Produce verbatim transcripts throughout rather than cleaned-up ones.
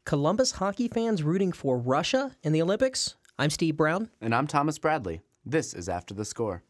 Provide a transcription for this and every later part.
Columbus hockey fans rooting for Russia in the Olympics? I'm Steve Brown. And I'm Thomas Bradley. This is After the Score.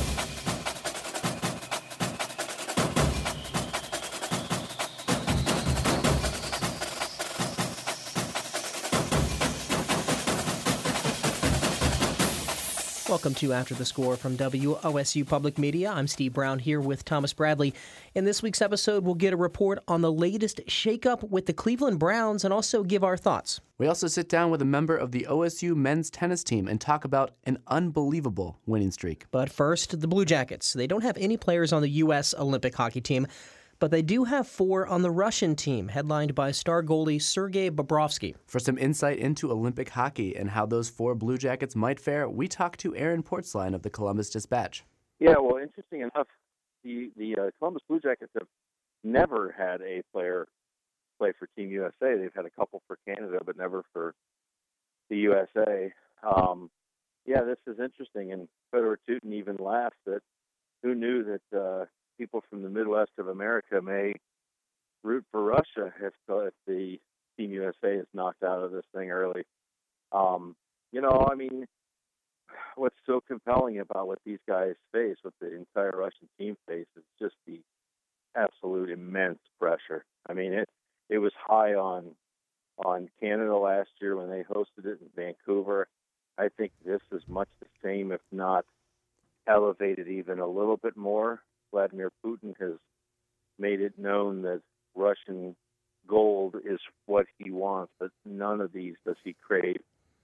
Welcome to After the Score from W O S U Public Media. I'm Steve Brown here with Thomas Bradley. In this week's episode, we'll get a report on the latest shakeup with the Cleveland Browns and also give our thoughts. We also sit down with a member of the O S U men's tennis team and talk about an unbelievable winning streak. But first, the Blue Jackets. They don't have any players on the U S Olympic hockey team, but they do have four on the Russian team, headlined by star goalie Sergei Bobrovsky. For some insight into Olympic hockey and how those four Blue Jackets might fare, we talked to Aaron Portzline of the Columbus Dispatch. Yeah, well, interesting enough, the, the uh, Columbus Blue Jackets have never had a player play for Team U S A. They've had a couple for Canada, but never for the U S A. Um, yeah, this is interesting, and Fedor Tutin even laughs that who knew that uh, people from the Midwest of America may root for Russia if, if the Team U S A is knocked out of this thing early. Um, you know, I mean, what's so compelling about what these guys face, what the entire Russian team faces, is just the absolute immense pressure. I mean, it it was high on on Canada last year when they hosted it in Vancouver. I think this is much the same, if not elevated even a little bit more. Vladimir Putin has made it known that Russian gold is what he wants, but none of these does he crave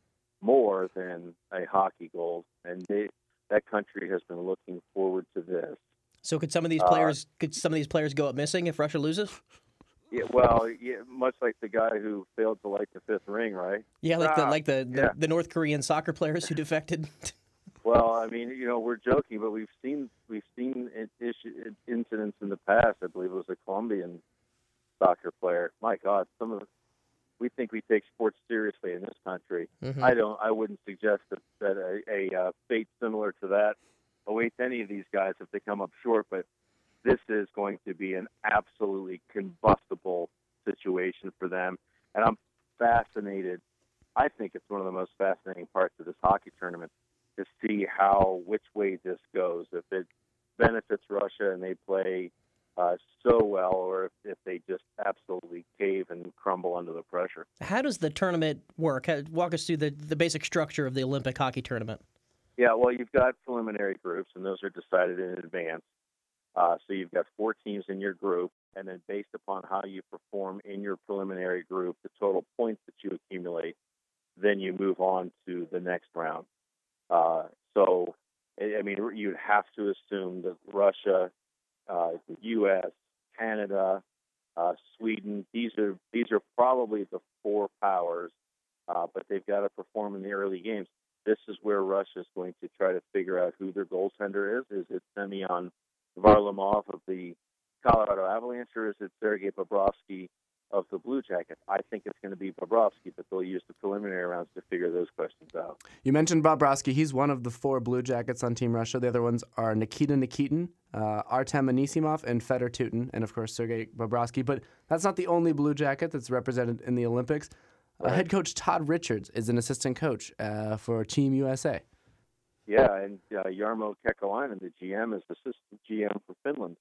more than a hockey gold. And they, that country has been looking forward to this. So could some of these players uh, could some of these players go up missing if Russia loses? Yeah, well, yeah, much like the guy who failed to light the fifth ring, right? Yeah, like ah, the like the, the, yeah. the North Korean soccer players who defected. Well, I mean, you know, we're joking, but we've seen we've seen issue, incidents in the past. I believe it was a Colombian soccer player. My God, some of the, we think we take sports seriously in this country. Mm-hmm. I don't. I wouldn't suggest that, that a, a uh, fate similar to that awaits any of these guys if they come up short. But this is going to be an absolutely combustible situation for them, and I'm fascinated. I think it's one of the most fascinating parts of this hockey tournament to see how, which way this goes, if it benefits Russia and they play uh, so well, or if, if they just absolutely cave and crumble under the pressure. How does the tournament work? Walk us through the, the basic structure of the Olympic hockey tournament. Yeah, well, you've got preliminary groups, and those are decided in advance. Uh, so you've got four teams in your group, and then based upon how you perform in your preliminary group, the total points that you accumulate, then you move on to the next round. Uh, so, I mean, you'd have to assume that Russia, uh, the U S, Canada, uh, Sweden, these are these are probably the four powers, uh, but they've got to perform in the early games. This is where Russia is going to try to figure out who their goaltender is. Is it Semyon Varlamov of the Colorado Avalanche, or is it Sergei Bobrovsky of the Blue Jackets? I think it's going to be Bobrovsky, but they'll use the preliminary rounds to figure those questions out. You mentioned Bobrovsky. He's one of the four Blue Jackets on Team Russia. The other ones are Nikita Nikitin, uh, Artem Anisimov, and Fedor Tutin, and of course Sergei Bobrovsky. But that's not the only Blue Jacket that's represented in the Olympics. Right. Uh, head coach Todd Richards is an assistant coach uh, for Team U S A. Yeah, and uh, Jarmo Kekalainen, the G M, is assistant G M for Finland.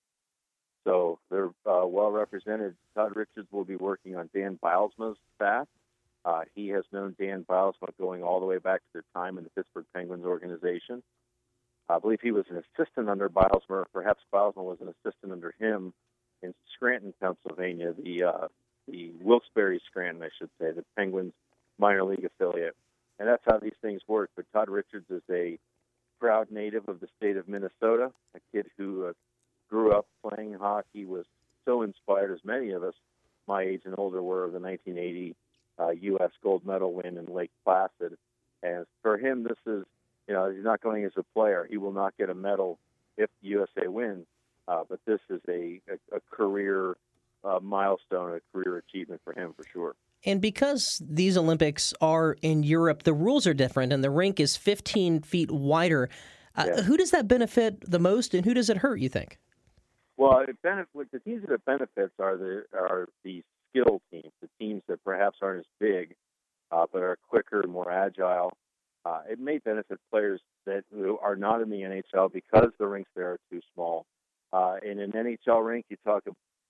So they're uh, well represented. Todd Richards will be working on Dan Bylsma's staff. Uh, he has known Dan Bylsma going all the way back to their time in the Pittsburgh Penguins organization. I believe he was an assistant under Bylsma, or perhaps Bylsma was an assistant under him in Scranton, Pennsylvania, the uh, the Wilkes-Barre Scranton, I should say, the Penguins minor league affiliate. And that's how these things work. But Todd Richards is a proud native of the state of Minnesota, a kid who uh, grew up playing hockey, was so inspired, as many of us my age and older were, of the nineteen eighty uh, U S gold medal win in Lake Placid. And for him, this is, you know, he's not going as a player. He will not get a medal if the U S A wins, uh, but this is a, a, a career uh, milestone, a career achievement for him, for sure. And because these Olympics are in Europe, the rules are different, and the rink is fifteen feet wider. Uh, yeah. Who does that benefit the most, and who does it hurt, you think? Well, it benefit, the teams that it benefits are the are the skill teams, the teams that perhaps aren't as big, uh, but are quicker and more agile. Uh, it may benefit players that who are not in the N H L because the rinks there are too small. Uh, in an N H L rink, you talk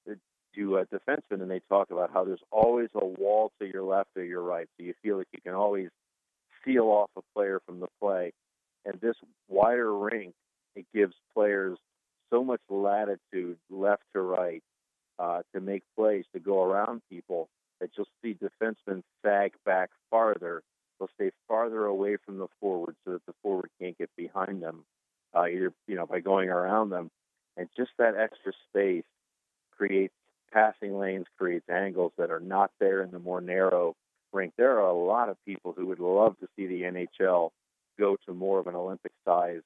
to uh, defensemen, and they talk about how there's always a wall to your left or your right, so you feel like you can always seal off a player from the play. And this wider rink, it gives players so much latitude left to right uh, to make plays, to go around people, that you'll see defensemen sag back farther. They'll stay farther away from the forward so that the forward can't get behind them, uh, either you know by going around them. And just that extra space creates passing lanes, creates angles that are not there in the more narrow rink. There are a lot of people who would love to see the N H L go to more of an Olympic size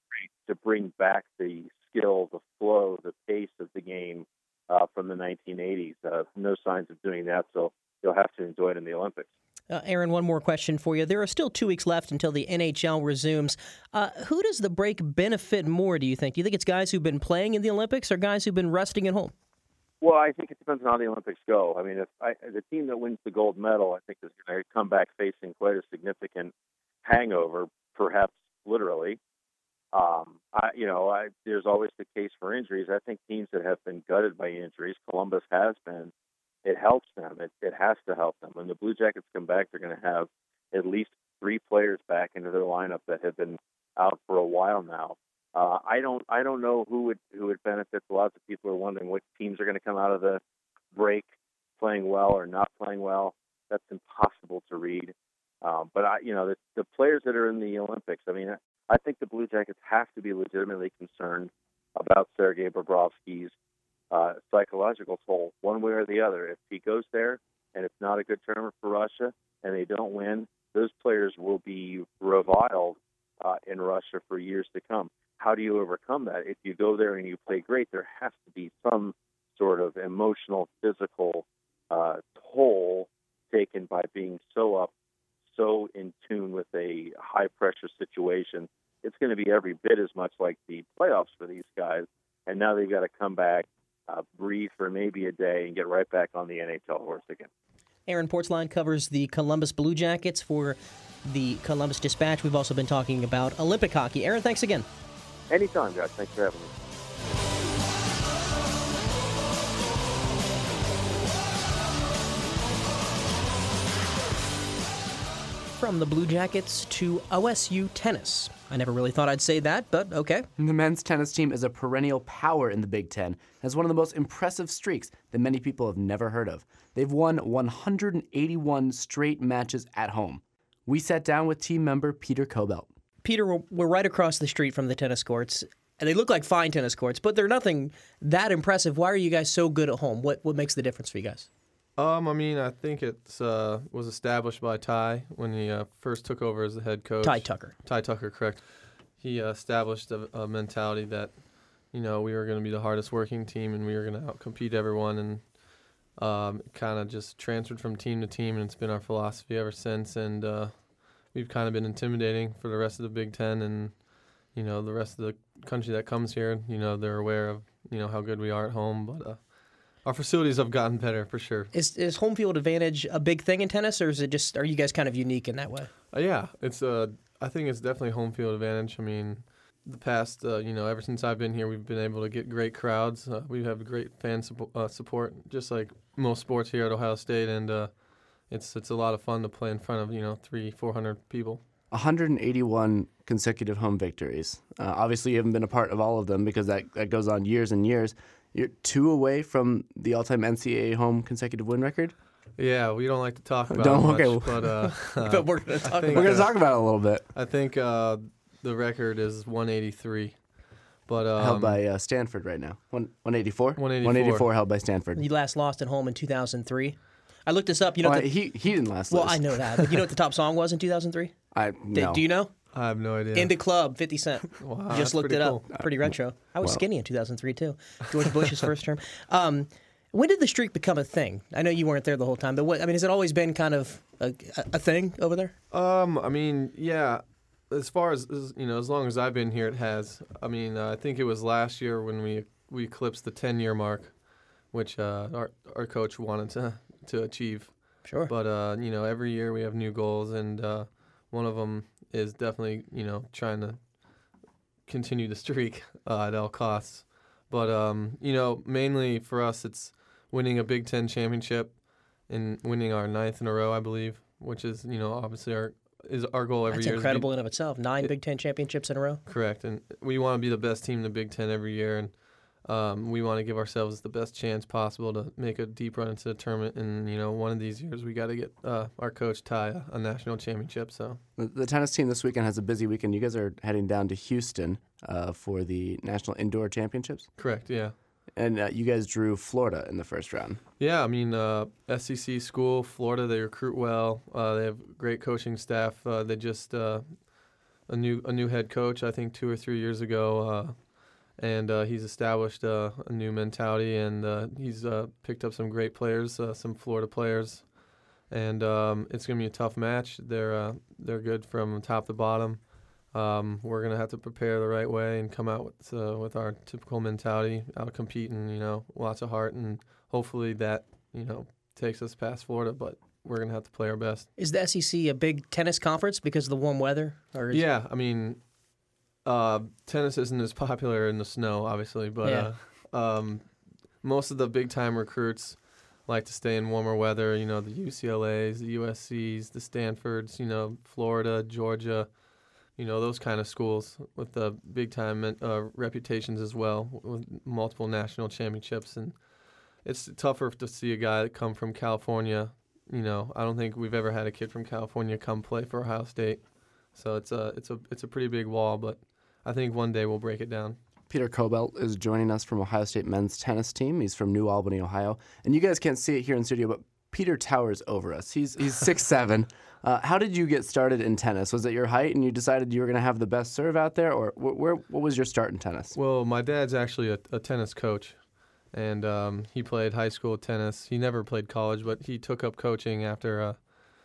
to bring back the skill, the flow, the pace of the game uh, from the nineteen eighties. Uh, no signs of doing that, so you'll have to enjoy it in the Olympics. Uh, Aaron, one more question for you. There are still two weeks left until the N H L resumes. Uh, who does the break benefit more, do you think? Do you think it's guys who've been playing in the Olympics or guys who've been resting at home? Well, I think it depends on how the Olympics go. I mean, if I, the team that wins the gold medal, I think, is going to come back facing quite a significant hangover, perhaps literally. Um, I, you know, I, there's always the case for injuries. I think teams that have been gutted by injuries, Columbus has been, it helps them. It, it has to help them. When the Blue Jackets come back, they're going to have at least three players back into their lineup that have been out for a while now. Uh, I don't, I don't know who would who would benefit. Lots of people are wondering what teams are going to come out of the break playing well or not playing well. That's impossible to read. Um, but I, you know, the, the players that are in the Olympics. I mean, I think the Blue Jackets have to be legitimately concerned about Sergei Bobrovsky's uh, psychological toll, one way or the other. If he goes there and it's not a good tournament for Russia and they don't win, those players will be reviled uh, in Russia for years to come. How do you overcome that? If you go there and you play great, there has to be some sort of emotional, physical uh, toll taken by being so up, so in tune with a high-pressure situation. It's going to be every bit as much like the playoffs for these guys, and now they've got to come back, uh, breathe for maybe a day, and get right back on the N H L horse again. Aaron Portzline covers the Columbus Blue Jackets for the Columbus Dispatch. We've also been talking about Olympic hockey. Aaron, thanks again. Anytime, guys. Thanks for having me. From the Blue Jackets to O S U tennis. I never really thought I'd say that, but okay. The men's tennis team is a perennial power in the Big Ten and has one of the most impressive streaks that many people have never heard of. They've won one hundred eighty-one straight matches at home. We sat down with team member Peter Kobelt. Peter, we're, we're right across the street from the tennis courts, and they look like fine tennis courts, but they're nothing that impressive. Why are you guys so good at home? What what makes the difference for you guys? Um, I mean, I think it uh, was established by Ty when he uh, first took over as the head coach. Ty Tucker. Ty Tucker, correct. He uh, established a, a mentality that, you know, we were going to be the hardest working team and we were going to outcompete everyone, and um, kind of just transferred from team to team, and it's been our philosophy ever since. And uh, we've kind of been intimidating for the rest of the Big Ten, and you know, the rest of the country that comes here. You know, they're aware of you know how good we are at home, but. Uh, Our facilities have gotten better, for sure. Is is home field advantage a big thing in tennis, or is it just, are you guys kind of unique in that way? Uh, yeah, it's uh, I think it's definitely home field advantage. I mean, the past, uh, you know, ever since I've been here, we've been able to get great crowds. Uh, we have great fan suppo- uh, support, just like most sports here at Ohio State, and uh, it's it's a lot of fun to play in front of, you know, three, four hundred people. one hundred eighty-one consecutive home victories. Uh, obviously, you haven't been a part of all of them because that, that goes on years and years. You're two away from the all-time N C double A home consecutive win record. Yeah, we don't like to talk about don't, it much, okay. but, uh, but we're going to talk. think, We're going to uh, talk about it a little bit. I think uh, the record is one eighty-three, but um, held by uh, Stanford right now. One, 184? one eighty-four. one eighty-four held by Stanford. You last lost at home in two thousand three. I looked this up. You know, well, the, he he didn't last. well, lose. I know that, but you know what the top song was in two thousand three? I no. Do you know? I have no idea. In the Club, fifty Cent. Wow, Just that's looked it pretty up. cool. Pretty retro. I was Well. skinny in two thousand three, too. George Bush's first term. Um, when did the streak become a thing? I know you weren't there the whole time, but what, I mean, has it always been kind of a, a thing over there? Um, I mean, yeah. As far as, as you know, as long as I've been here, it has. I mean, uh, I think it was last year when we we eclipsed the ten-year mark which uh, our our coach wanted to to achieve. Sure. But uh, you know, every year we have new goals, and uh, one of them is definitely you know trying to continue the streak uh, at all costs. But um, you know, mainly for us, it's winning a Big Ten championship and winning our ninth in a row, I believe, which is you know obviously our is our goal every That's year. incredible Be, in of itself. Nine it, Big Ten championships in a row. Correct, and we want to be the best team in the Big Ten every year, and um, we want to give ourselves the best chance possible to make a deep run into the tournament. And you know, one of these years we got to get uh, our coach Ty a, a national championship. So The, the tennis team this weekend has a busy weekend. You guys are heading down to Houston uh, for the National Indoor Championships. correct, yeah. And uh, you guys drew Florida in the first round. Yeah, I mean, uh, S E C school, Florida, they recruit well. Uh, they have great coaching staff. Uh, they just uh, a new a new head coach, I think, two or three years ago, uh, and uh, he's established uh, a new mentality, and uh, he's uh, picked up some great players, uh, some Florida players, and um, it's gonna be a tough match. They're uh, they're good from top to bottom. Um, we're gonna have to prepare the right way and come out with uh, with our typical mentality, out competing, you know, lots of heart, and hopefully that you know takes us past Florida. But we're gonna have to play our best. Is the S E C a big tennis conference because of the warm weather? Or is Yeah, I mean, uh, tennis isn't as popular in the snow, obviously, but Yeah. uh, um, most of the big time recruits like to stay in warmer weather. You know, the U C L As, the U S Cs, the Stanfords, you know, Florida, Georgia. You know, those kind of schools with the big-time uh, reputations as well, with multiple national championships. And it's tougher to see a guy that come from California. You know, I don't think we've ever had a kid from California come play for Ohio State. So it's a it's a it's a pretty big wall, but I think one day we'll break it down. Peter Kobelt is joining us from Ohio State men's tennis team. He's from New Albany, Ohio. And you guys can't see it here in studio, but Peter towers over us. He's he's six seven. Uh, how did you get started in tennis? Was it your height and you decided you were going to have the best serve out there, or wh- where? What was your start in tennis? Well, my dad's actually a, a tennis coach, and um, he played high school tennis. He never played college, but he took up coaching after uh,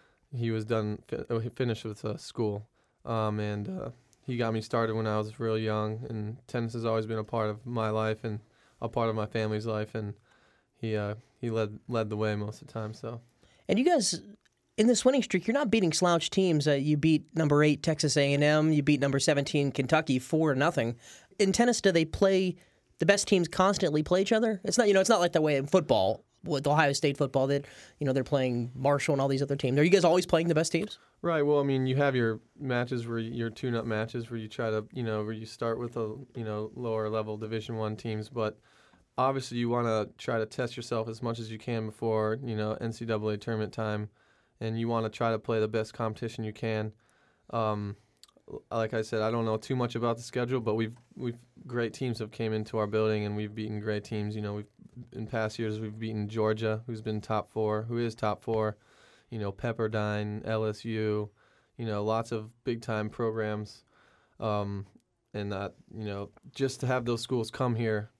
he was done. Fi- he finished with uh, school, um, and uh, he got me started when I was real young. And tennis has always been a part of my life and a part of my family's life. And he uh, he led led the way most of the time. So. And you guys, in this winning streak, you're not beating slouch teams. Uh, you beat number eight Texas A and M. You beat number seventeen Kentucky four nothing. In tennis, do they play the best teams constantly play each other? It's not you know it's not like the way in football with Ohio State football that you know they're playing Marshall and all these other teams. Are you guys always playing the best teams? Right. Well, I mean, you have your matches where you- your tune-up matches where you try to you know where you start with a you know lower level Division One teams, but obviously you want to try to test yourself as much as you can before you know N C double A tournament time. And you want to try to play the best competition you can. Um, like I said, I don't know too much about the schedule, but we've we've great teams have came into our building, and we've beaten great teams. You know, we've in past years we've beaten Georgia, who's been top four, who is top four. You know, Pepperdine, L S U. You know, lots of big time programs, um, and that you know just to have those schools come here.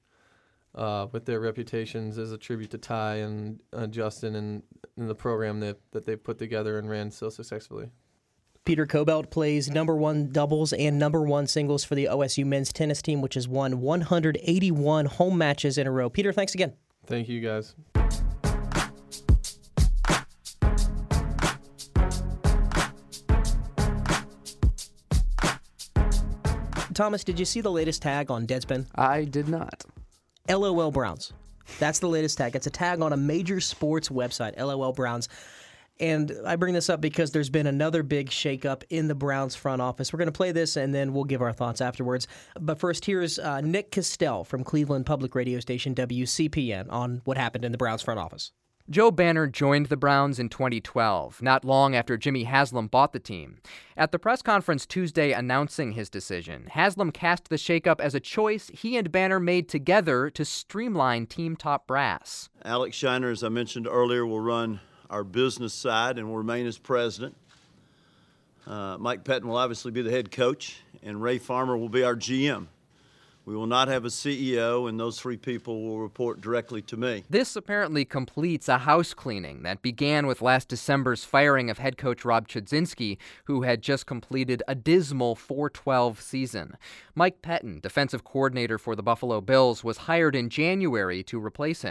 Uh, with their reputations as a tribute to Ty and uh, Justin and, and the program that, that they've put together and ran so successfully. Peter Kobelt plays number one doubles and number one singles for the O S U men's tennis team, which has won one hundred eighty-one home matches in a row. Peter, thanks again. Thank you, guys. Thomas, did you see the latest tag on Deadspin? I did not. LOL Browns. That's the latest tag. It's a tag on a major sports website, LOL Browns. And I bring this up because there's been another big shakeup in the Browns front office. We're going to play this, and then we'll give our thoughts afterwards. But first, here's uh, Nick Castell from Cleveland Public Radio Station W C P N on what happened in the Browns front office. Joe Banner joined the Browns in twenty twelve, not long after Jimmy Haslam bought the team. At the press conference Tuesday announcing his decision, Haslam cast the shakeup as a choice he and Banner made together to streamline team top brass. Alex Shiner, as I mentioned earlier, will run our business side and will remain as president. Uh, Mike Pettin will obviously be the head coach, and Ray Farmer will be our G M. We will not have a C E O, and those three people will report directly to me. This apparently completes a house cleaning that began with last December's firing of head coach Rob Chudzinski, who had just completed a dismal four twelve season. Mike Pettin, defensive coordinator for the Buffalo Bills, was hired in January to replace him.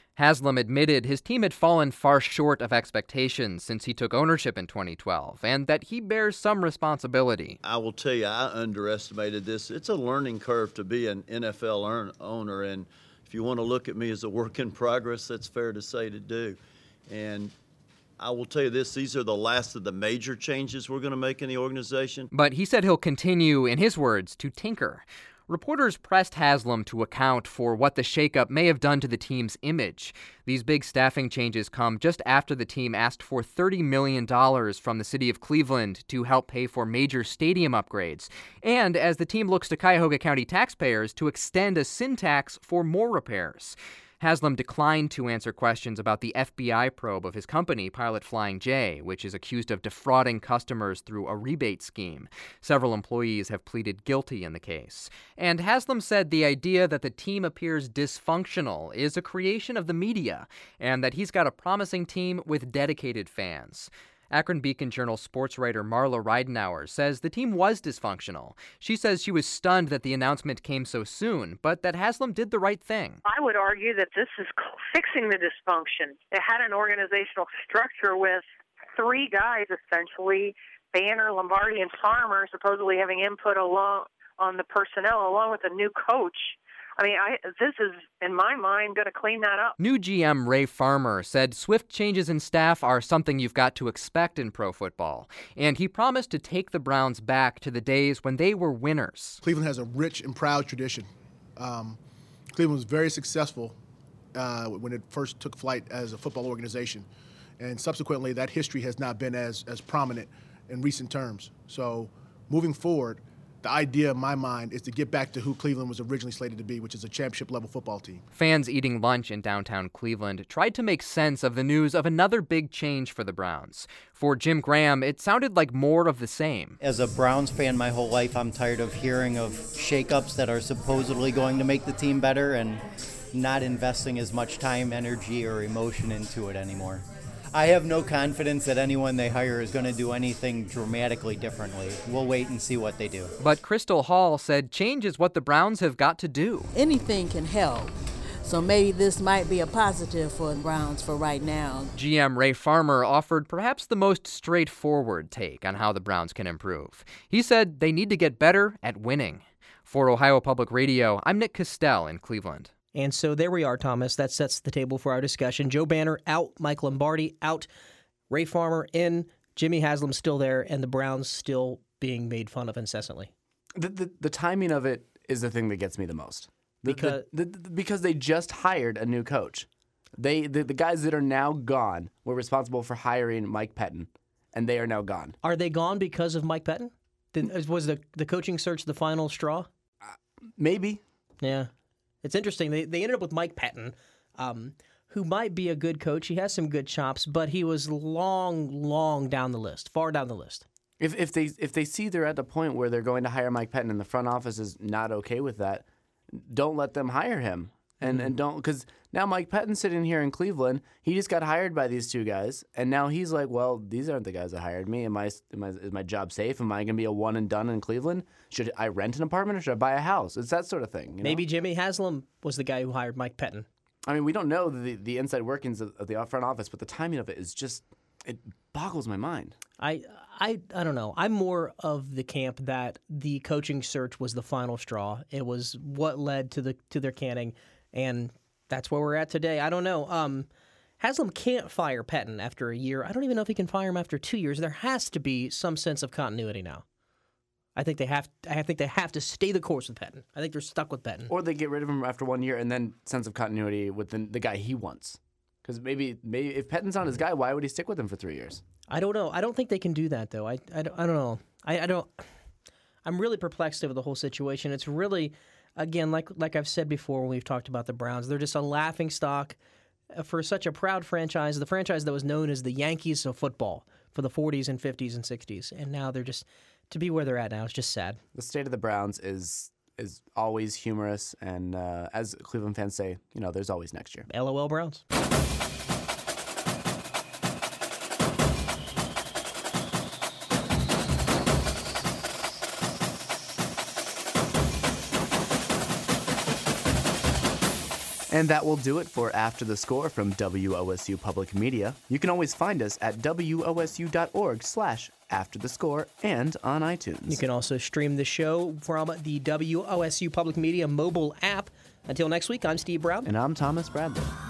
Haslam admitted his team had fallen far short of expectations since he took ownership in twenty twelve, and that he bears some responsibility. I will tell you, I underestimated this. It's a learning curve to be an N F L earn, owner, and if you want to look at me as a work in progress, that's fair to say to do. And I will tell you this, these are the last of the major changes we're going to make in the organization. But he said he'll continue, in his words, to tinker. Reporters pressed Haslam to account for what the shakeup may have done to the team's image. These big staffing changes come just after the team asked for thirty million dollars from the city of Cleveland to help pay for major stadium upgrades, and as the team looks to Cuyahoga County taxpayers to extend a sin tax for more repairs. Haslam declined to answer questions about the F B I probe of his company, Pilot Flying J, which is accused of defrauding customers through a rebate scheme. Several employees have pleaded guilty in the case. And Haslam said the idea that the team appears dysfunctional is a creation of the media, and that he's got a promising team with dedicated fans. Akron Beacon Journal sports writer Marla Reidenauer says the team was dysfunctional. She says she was stunned that the announcement came so soon, but that Haslam did the right thing. I would argue that this is fixing the dysfunction. It had an organizational structure with three guys, essentially, Banner, Lombardi, and Farmer, supposedly having input along on the personnel, along with a new coach. I mean, I, this is, in my mind, going to clean that up. New G M Ray Farmer said swift changes in staff are something you've got to expect in pro football, and he promised to take the Browns back to the days when they were winners. Cleveland has a rich and proud tradition. Um, Cleveland was very successful uh, when it first took flight as a football organization, and subsequently that history has not been as, as prominent in recent terms. So moving forward, the idea in my mind is to get back to who Cleveland was originally slated to be, which is a championship-level football team. Fans eating lunch in downtown Cleveland tried to make sense of the news of another big change for the Browns. For Jim Graham, it sounded like more of the same. As a Browns fan my whole life, I'm tired of hearing of shakeups that are supposedly going to make the team better and not investing as much time, energy, or emotion into it anymore. I have no confidence that anyone they hire is going to do anything dramatically differently. We'll wait and see what they do. But Crystal Hall said change is what the Browns have got to do. Anything can help. So maybe this might be a positive for the Browns for right now. G M Ray Farmer offered perhaps the most straightforward take on how the Browns can improve. He said they need to get better at winning. For Ohio Public Radio, I'm Nick Costell in Cleveland. And so there we are, Thomas. That sets the table for our discussion. Joe Banner out, Mike Lombardi out, Ray Farmer in, Jimmy Haslam still there, and the Browns still being made fun of incessantly. The the, the timing of it is the thing that gets me the most. The, because the, the, the, because they just hired a new coach. They the, the guys that are now gone were responsible for hiring Mike Pettine, and they are now gone. Are they gone because of Mike Pettine? Did, was the, the coaching search the final straw? Uh, maybe. Yeah. It's interesting. They they ended up with Mike Pettine, um, who might be a good coach. He has some good chops, but he was long, long down the list, far down the list. If if they if they see they're at the point where they're going to hire Mike Pettine and the front office is not okay with that, don't let them hire him. And mm-hmm. and don't because now Mike Pettine's sitting here in Cleveland. He just got hired by these two guys, and now he's like, well, these aren't the guys that hired me. Am I, am I is my job safe? Am I going to be a one and done in Cleveland? Should I rent an apartment or should I buy a house? It's that sort of thing. You Maybe know? Jimmy Haslam was the guy who hired Mike Pettine. I mean, we don't know the the inside workings of, of the front office, but the timing of it is just it boggles my mind. I I I don't know. I'm more of the camp that the coaching search was the final straw. It was what led to the to their canning, and that's where we're at today. I don't know. Um, Haslam can't fire Pettine after a year. I don't even know if he can fire him after two years. There has to be some sense of continuity now. I think they have. I think they have to stay the course with Pettine. I think they're stuck with Pettine. Or they get rid of him after one year and then sense of continuity with the, the guy he wants. Because maybe maybe if Pettine's not his guy, why would he stick with him for three years? I don't know. I don't think they can do that though. I I don't, I don't know. I, I don't. I'm really perplexed over the whole situation. It's really. Again, like like I've said before when we've talked about the Browns, they're just a laughingstock for such a proud franchise, the franchise that was known as the Yankees of football for the forties and fifties and sixties. And now they're just, to be where they're at now, it's just sad. The state of the Browns is is always humorous. And uh, as Cleveland fans say, you know, there's always next year. LOL Browns. And that will do it for After the Score from W O S U Public Media. You can always find us at W O S U dot org slash After the Score and on iTunes. You can also stream the show from the W O S U Public Media mobile app. Until next week, I'm Steve Brown. And I'm Thomas Bradley.